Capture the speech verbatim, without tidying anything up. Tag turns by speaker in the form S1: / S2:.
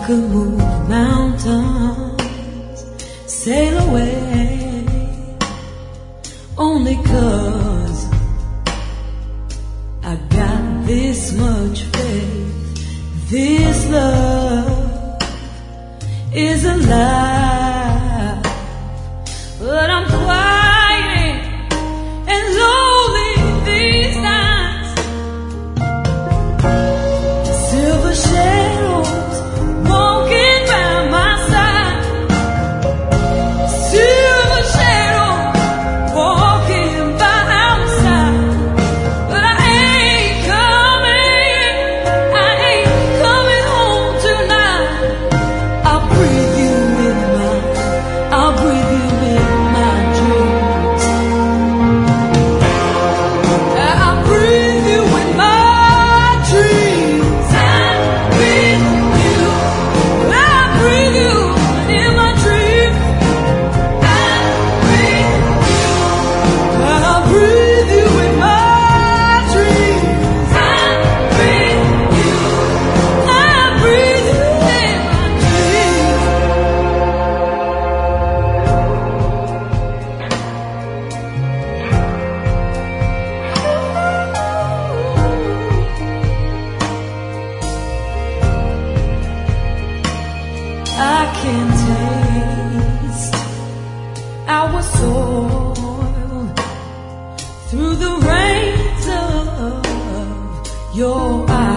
S1: could move mountains, sail away, only 'cause I got this much faith. This love is alive, but I'm quiet and lonely these nights. Silver shadows walking by my side, silver shadows walking by outside, but I ain't coming, I ain't coming home tonight. I'll breathe you in my, I'll breathe you in my dreams. I'll breathe you in my dreams. I breathe you, I breathe you in my dreams. I breathe you, I'll breathe you in my dreams. I breathe you, I breathe you in my dreams. I can taste our soul through the rays of your eyes.